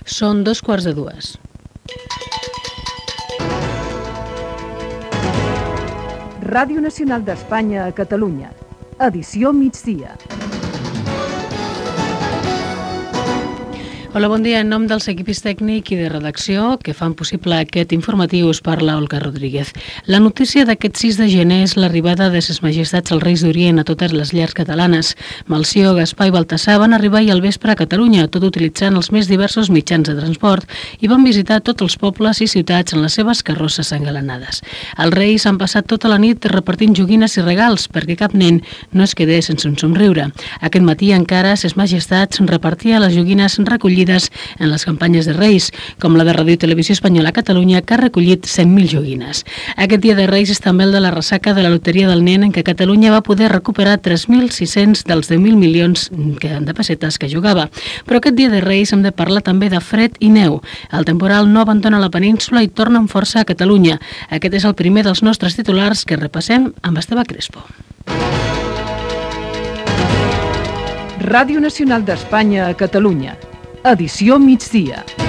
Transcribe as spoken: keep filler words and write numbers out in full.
Són dos quarts de dues. Ràdio Nacional d'Espanya a Catalunya. Edició migdia. Hola, bon dia. En nom dels equips tècnic i de redacció que fan possible aquest informatiu us parla Olga Rodríguez. La notícia d'aquest sis de gener és l'arribada de ses majestats els Reis d'Orient a totes les llars catalanes. Melcior, Gaspar i Baltasar van arribar ahir al vespre a Catalunya, tot utilitzant els més diversos mitjans de transport, i van visitar tots els pobles i ciutats en les seves carrosses engalanades. Els Reis han passat tota la nit repartint joguines i regals perquè cap nen no es quedés sense un somriure. Aquest matí encara ses majestats repartia les joguines recollides en les campanyes de Reis, com la de Ràdio i Televisió Espanyola a Catalunya, que ha recollit cent mil joguines. Aquest dia de Reis és també el de la ressaca de la Loteria del Nen, en què Catalunya va poder recuperar tres mil sis-cents dels deu mil milions de pessetes que jugava. Però aquest dia de Reis hem de parlar també de fred i neu. El temporal no abandona la península i torna amb força a Catalunya. Aquest és el primer dels nostres titulars que repassem amb Esteve Crespo. Ràdio Nacional d'Espanya a Catalunya. Edició migdia.